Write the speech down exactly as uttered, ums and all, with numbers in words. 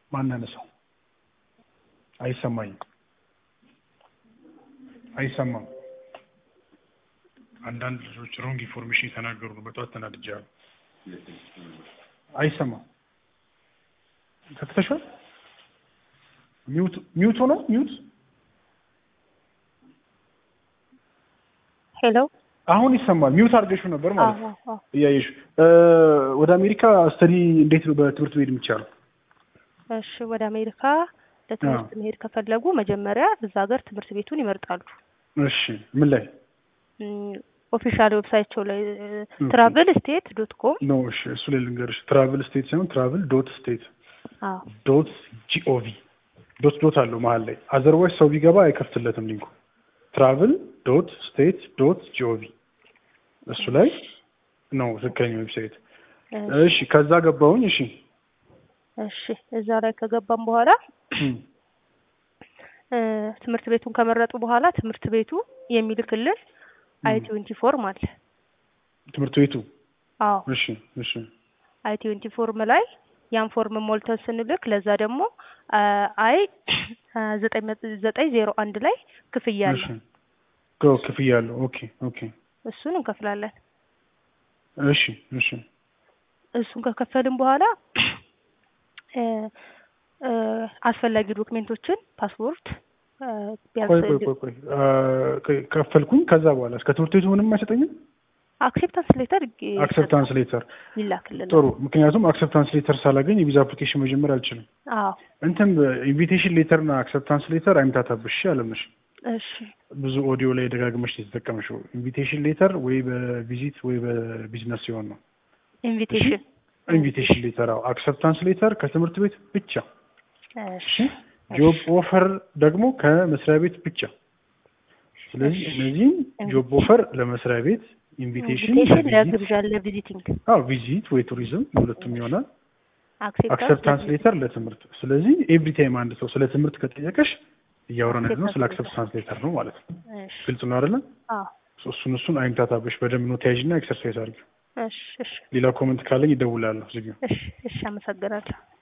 ማን ያነሳው? አይሰማኝም አይሰማም። አንዳንድ ልጆች ሮንግ ኢንፎርሜሽን ተናገሩ ነው በጣም ተናድጃለሁ። አይሰማም። ተከተሻል ሚውት ሚውት ሆኖ ሚውት ሄሎ አሁን ይሰማል። ሚውት አድርገሽው ነበር ማለት ነው። እያየሽ ወደ አሜሪካ ስተዲ እንዴት ነው በትምህርት ቤት የሚቻለው? እሺ ወደ አሜሪካ ለትምህርት መሄድ ከፈለጉ መጀመሪያ እዛ ሀገር ትምህርት ቤቱን ይመርጣሉ። እሺ ምን ላይ? ኦፊሻል ዌብሳይታቸው ላይ ትራቭል ስቴት ዶት ኮም ነው። እሺ እሱ ላይ ልንገርሽ ትራቭል ስቴት ሳይሆን ትራቭል ዶት ስቴት አዎ ዶት ጂኦቪ ዶት ዶት አለው መሀል ላይ አዘርዋይስ ሰው ቢገባ አይከፍትለትም ሊንኩ። ትራቭል ዶት ስቴት ዶት ጂኦቪ እሱ ላይ ነው ትክክለኛው ዌብሳይት። እሺ ከዛ ገባሁኝ። እሺ እሺ እዛ ላይ ከገባን በኋላ ትምህርት ቤቱን ከመረጡ በኋላ ትምህርት ቤቱ የሚልክልን አይ ትዌንቲ ፎር ማለት ትምህርት ቤቱ አዎ እሺ እሺ አይ ትዌንቲ ፎር ላይ ያን ፎርም ሞልተን ስንልክ ለዛ ደግሞ አይ ዘጠኝ ዜሮ አንድ ላይ ክፍያ አለ። እሺ ጎ ክፍያ አለ። ኦኬ ኦኬ እሱን እንከፍላለን። እሺ እሺ እሱን ከከፈልን በኋላ አስፈላጊ ዶክመንቶችን ፓስፖርት ቆይ ቆይ ቆይ ከፈልኩኝ ከዛ በኋላ እስከ ትምህርት ቤቱ ምንም አይሰጠኝም? አክሴፕታንስ ሌተር አክሴፕታንስ ሌተር ይላክልናል። ጥሩ። ምክንያቱም አክሴፕታንስ ሌተር ሳላገኝ የቪዛ አፕሊኬሽን መጀመር አልችልም። አዎ እንትን ኢንቪቴሽን ሌተር እና አክሴፕታንስ ሌተር አይምታታብሽ አለምሽ። እሺ ብዙ ኦዲዮ ላይ ደጋግመሽ ተጠቀምሽው። ኢንቪቴሽን ሌተር ወይ በቪዚት ወይ በቢዝነስ ሲሆን ነው ኢንቪቴሽን ኢንቪቴሽን ሌተር። አዎ አክሴፕታንስ ሌተር ከትምህርት ቤት ብቻ። እሺ ጆብ ኦፈር ደግሞ ከመስሪያ ቤት ብቻ። ስለዚህ እነዚህ ጆብ ኦፈር ለመስሪያ ቤት፣ ኢንቪቴሽን ለግብዣ ለቪዚቲንግ አዎ ቪዚት ወይ ቱሪዝም ሁለቱም ይሆናል። አክሴፕታንስ ሌተር ለትምህርት። ስለዚህ ኤቭሪ ታይም አንድ ሰው ስለ ትምህርት ከጠየቀሽ እያወራን ያለነው ስለ አክሴፕታንስ ሌተር ነው ማለት ነው። ግልጽ ነው አይደል? አዎ እሱን እሱን አይምታታብሽ በደንብ ነው ተያዥና ኤክሰርሳይዝ አድርጊ። እሺ እሺ ሌላ ኮሜንት ካለኝ ይደውላለሁ። ዝጊው። እሺ እሺ አመሰግናለሁ።